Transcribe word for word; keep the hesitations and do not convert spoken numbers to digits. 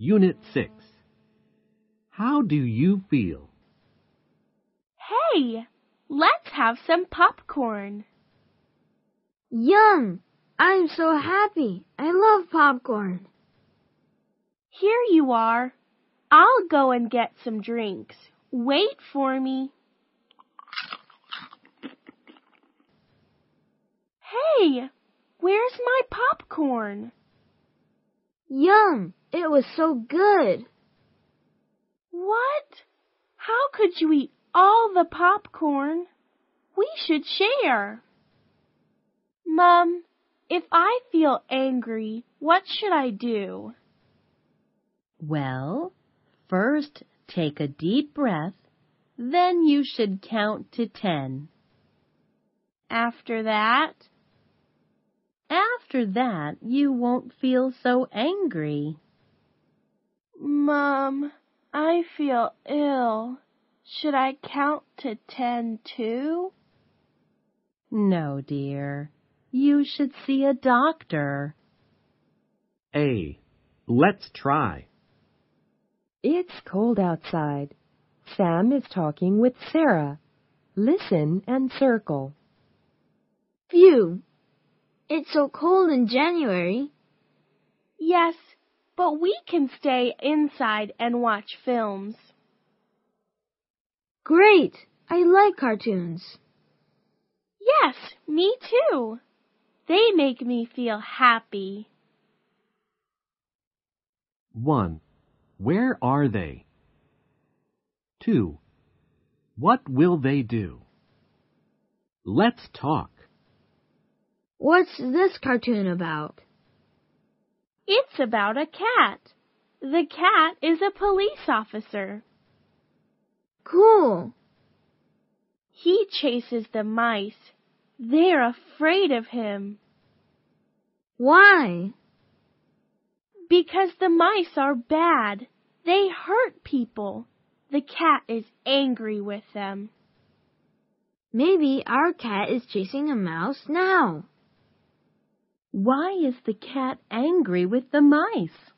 Unit six. How do you feel? Hey, let's have some popcorn. Yum! I'm so happy. I love popcorn. Here you are. I'll go and get some drinks. Wait for me. Hey, where's my popcorn? Yum! It was so good. What? How could you eat all the popcorn? We should share. Mom, if I feel angry, what should I do? Well, first take a deep breath, then you should count to ten. After that? After that, you won't feel so angry. Mom, I feel ill. Should I count to ten too? No, dear. You should see a doctor. A. Let's try. It's cold outside. Sam is talking with Sarah. Listen and circle. Phew! It's so cold in January. Yes, but we can stay inside and watch films. Great! I like cartoons. Yes, me too. They make me feel happy. one. Where are they? two. What will they do? Let's talk. What's this cartoon about? It's about a cat. The cat is a police officer. Cool. He chases the mice. They're afraid of him. Why? Because the mice are bad. They hurt people. The cat is angry with them. Maybe our cat is chasing a mouse now. Why is the cat angry with the mice?